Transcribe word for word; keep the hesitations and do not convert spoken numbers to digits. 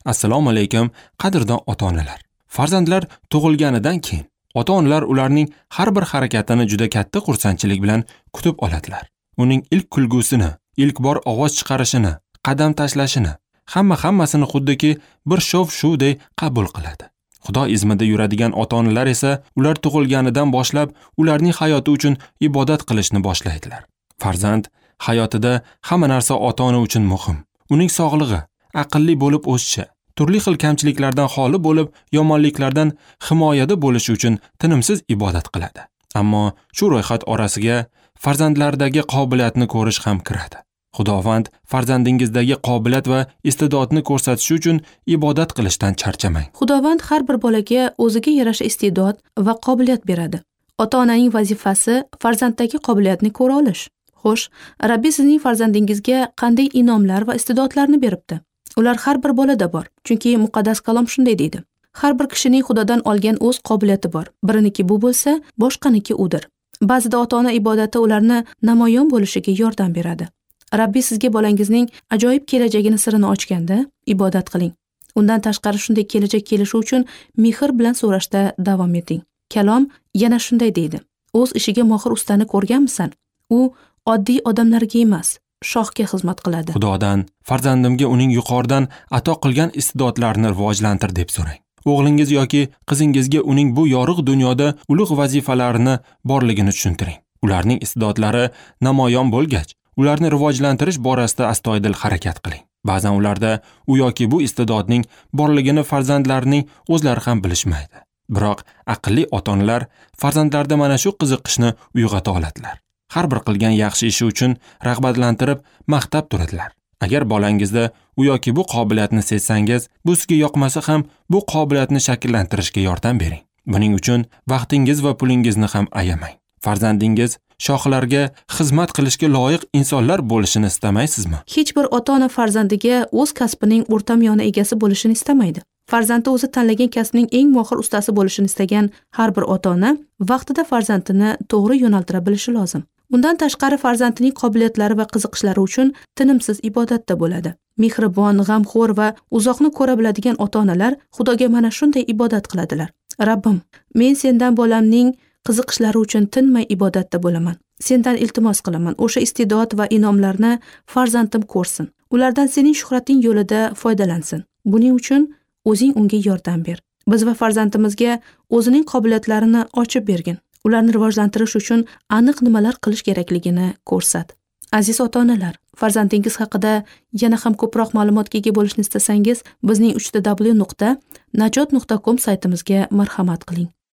Assalomu alaykum, qadrdon ota-onalar. Farzandlar tug'ilganidan keyin ota-onalar ularning har bir harakatini juda katta xursandchilik bilan kutib oladilar. Uning ilk kulgusini, ilk bor ovoz chiqarishini, qadam tashlashini, hamma hammasini xuddiki bir shov-shuvdek qabul qiladi. Xudo izmida yuradigan ota-onalar esa ular tug'ilganidan boshlab ularning hayoti uchun ibodat qilishni boshlaydilar. Farzand hayotida hamma narsa ota-ona uchun muhim. Uning sog'lig'i, aqlli bo'lib o'sishi, turli xil kamchiliklardan xoli bo'lib, yomonliklardan himoyada bo'lishi uchun tinimsiz ibodat qiladi. Ammo shu ro'yxat orasiga farzandlardagi qobiliyatni ko'rish ham kiradi. Xudovand farzandingizdagi qobiliyat va iste'dodni ko'rsatish uchun ibodat qilishdan charchamang. Xudovand har bir bolaga o'ziga yarasha iste'dod va qobiliyat beradi. Ota-onaning vazifasi farzanddagi qobiliyatni ko'ra olish. Xo'sh, Rabbi sizning farzandingizga qanday inomlar va iste'dodlarni beribdi? Ular har bir bolada bor. Chunki muqaddas kalom shunday deydi. Har bir kishining Xudodan olgan o'z qobiliyati bor. Biriniki bu bo'lsa, boshqaniki udir. Ba'zida ota-ona ibodati ularni namoyon bo'lishiga yordam beradi. Rabbi sizga bolangizning ajoyib kelajagini sirini ochganda, ibodat qiling. Undan tashqari shunday kelajak kelishi uchun mehr bilan so'rashda davom eting. Kalom yana shunday deydi. O'z ishiga mohir ustani ko'rganmisan? U oddiy odamlarga emas, shohga xizmat qiladi. Xudodan farzandimga uning yuqoridan ato qilgan iste'dodlarini rivojlantir deb so'rang. O'g'lingiz yoki qizingizga uning bu yorug' dunyoda ulug' vazifalarini borligini tushuntiring. Ularning iste'dodlari namoyon bo'lgach, ularni rivojlantirish borasida astoydil harakat qiling. Ba'zan ularda u yoki bu iste'dodning borligini farzandlarining o'zlari ham bilishmaydi. Biroq aqlli ota-onalar farzandlarda mana shu qiziqishni uyg'ota oladilar. Har bir qilgan yaxshi ishi uchun rag'batlantirib, maqtab turadilar. Agar bolangizda u yoki bu qobiliyatni sezsangiz, bu sizga yoqmasa ham bu qobiliyatni shakllantirishga yordam bering. Buning uchun vaqtingiz va pulingizni ham ayamang. Farzandingiz shohlarga xizmat qilishga loyiq insonlar bo'lishini istamaysizmi? Hech bir ota-ona farzandiga o'z kasbining o'rtamiyona egasi bo'lishini istamaydi. Farzandi o'zi tanlagan kasbning eng mohir ustasi bo'lishini istagan har bir ota-ona vaqtida farzandini to'g'ri yo'naltira bilishi lozim. Undan tashqari farzandining qobiliyatlari va qiziqishlari uchun tinimsiz ibodatda bo'ladi. Mehribon, g'amxo'r va uzoqni ko'ra biladigan ota-onalar Xudoga mana shunday ibodat qiladilar. Rabbim, men sendan bolamning qiziqishlari uchun tinmay ibodatda bo'laman. Sendan iltimos qilaman, o'sha iste'dod va inomlarni farzandim ko'rsin. Ulardan sening shuhrating yo'lida foydalansin. Buning uchun o'zing unga yordam ber. Biz va farzandimizga o'zining qobiliyatlarini ochib bergin. Ularni rivojlantirish uchun aniq nimalar qilish kerakligini ko'rsat. Aziz ota-onalar, farzandingiz haqida yana ham ko'proq ma'lumotga ega bo'lishni istasangiz, bizning uch w nuqta najot nuqta com saytimizga marhamat qiling.